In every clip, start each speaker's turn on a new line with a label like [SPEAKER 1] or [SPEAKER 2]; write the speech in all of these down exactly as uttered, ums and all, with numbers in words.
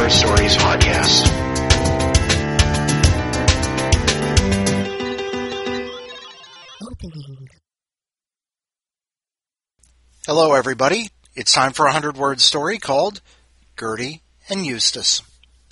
[SPEAKER 1] Word Stories podcast.
[SPEAKER 2] Opening.
[SPEAKER 3] Hello, everybody. It's time for a hundred-word story called Gertie and Eustace.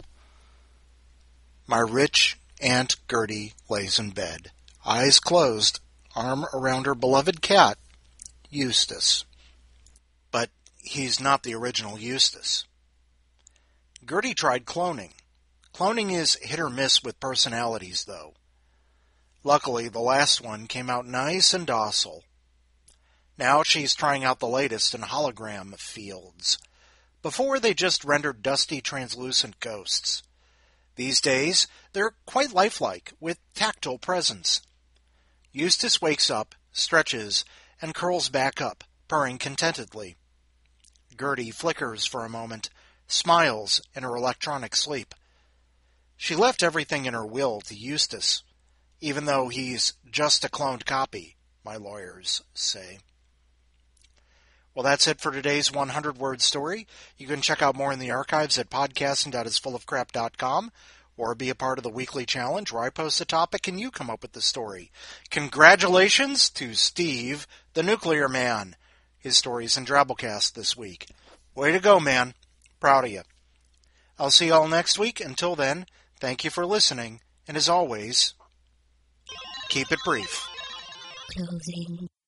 [SPEAKER 3] My rich Aunt Gertie lays in bed, eyes closed, arm around her beloved cat, Eustace. But he's not the original Eustace. Gertie tried cloning. Cloning is hit or miss with personalities, though. Luckily, the last one came out nice and docile. Now she's trying out the latest in hologram fields. Before, they just rendered dusty, translucent ghosts. These days, they're quite lifelike, with tactile presence. Eustace wakes up, stretches, and curls back up, purring contentedly. Gertie flickers for a moment, smiles in her electronic sleep. She left everything in her will to Eustace, even though he's just a cloned copy, my lawyers say. Well, that's it for today's hundred-word story. You can check out more in the archives at podcasting dot is full of crap dot com or be a part of the weekly challenge where I post a topic and you come up with the story. Congratulations to Steve, the Nuclear Man. His story's in Drabblecast this week. Way to go, man. Proud of you. I'll see you all next week. Until then, thank you for listening, and as always, keep it brief.
[SPEAKER 2] Closing.